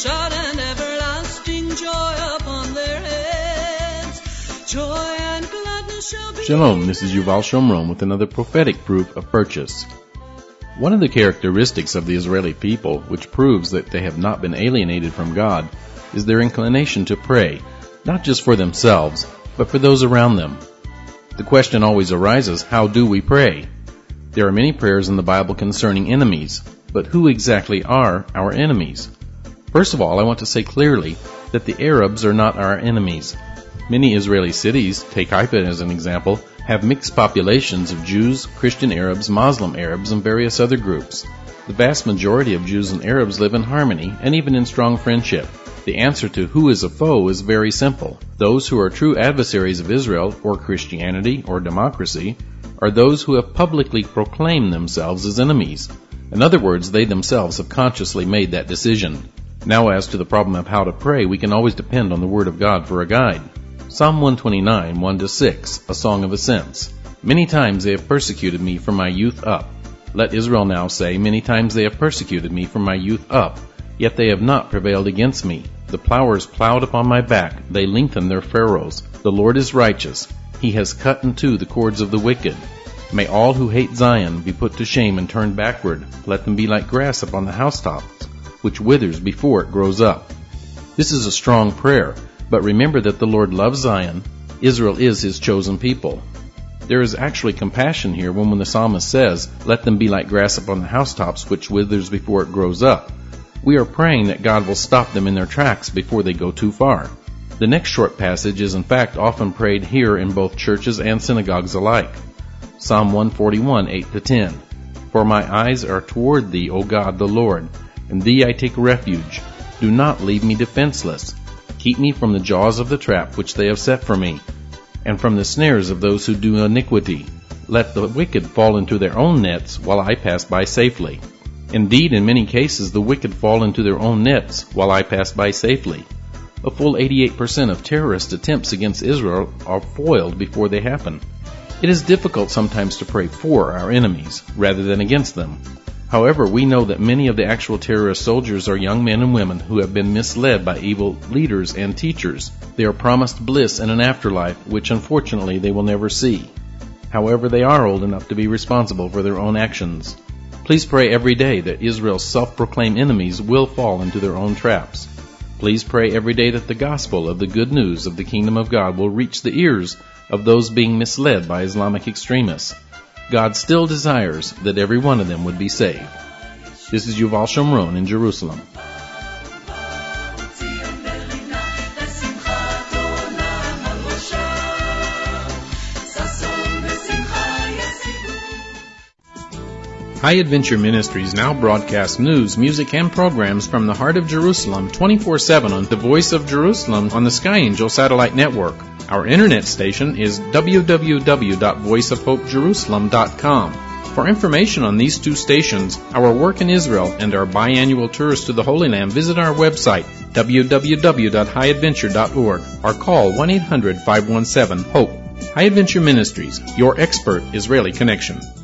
shout and everlasting joy upon their heads. Joy and gladness shall be. Shalom, this is Yuval Shomron with another prophetic proof of purchase. One of the characteristics of the Israeli people, which proves that they have not been alienated from God, is their inclination to pray, not just for themselves, but for those around them. The question always arises, how do we pray? There are many prayers in the Bible concerning enemies, but who exactly are our enemies? First of all, I want to say clearly that the Arabs are not our enemies. Many Israeli cities, take Haifa as an example, have mixed populations of Jews, Christian Arabs, Muslim Arabs, and various other groups. The vast majority of Jews and Arabs live in harmony and even in strong friendship. The answer to who is a foe is very simple. Those who are true adversaries of Israel, or Christianity, or democracy, are those who have publicly proclaimed themselves as enemies. In other words, they themselves have consciously made that decision. Now as to the problem of how to pray, we can always depend on the Word of God for a guide. Psalm 129, 1-6, a song of ascents. Many times they have persecuted me from my youth up. Let Israel now say, many times they have persecuted me from my youth up, yet they have not prevailed against me. The plowers plowed upon my back, they lengthened their furrows. The Lord is righteous, He has cut in two the cords of the wicked. May all who hate Zion be put to shame and turned backward. Let them be like grass upon the housetops, which withers before it grows up. This is a strong prayer. But remember that the Lord loves Zion. Israel is His chosen people. There is actually compassion here when the psalmist says, let them be like grass upon the housetops, which withers before it grows up. We are praying that God will stop them in their tracks before they go too far. The next short passage is in fact often prayed here in both churches and synagogues alike. Psalm 141, 8-10. For my eyes are toward Thee, O God the Lord. In Thee I take refuge. Do not leave me defenseless. Keep me from the jaws of the trap which they have set for me, and from the snares of those who do iniquity. Let the wicked fall into their own nets, while I pass by safely. Indeed, in many cases the wicked fall into their own nets, while I pass by safely. A full 88% of terrorist attempts against Israel are foiled before they happen. It is difficult sometimes to pray for our enemies, rather than against them. However, we know that many of the actual terrorist soldiers are young men and women who have been misled by evil leaders and teachers. They are promised bliss and an afterlife, which unfortunately they will never see. However, they are old enough to be responsible for their own actions. Please pray every day that Israel's self-proclaimed enemies will fall into their own traps. Please pray every day that the gospel of the good news of the kingdom of God will reach the ears of those being misled by Islamic extremists. God still desires that every one of them would be saved. This is Yuval Shomron in Jerusalem. High Adventure Ministries now broadcasts news, music, and programs from the heart of Jerusalem 24/7 on the Voice of Jerusalem on the Sky Angel Satellite Network. Our internet station is www.voiceofhopejerusalem.com. For information on these two stations, our work in Israel, and our biannual tours to the Holy Land, visit our website, www.highadventure.org, or call 1-800-517-HOPE. High Adventure Ministries, your expert Israeli connection.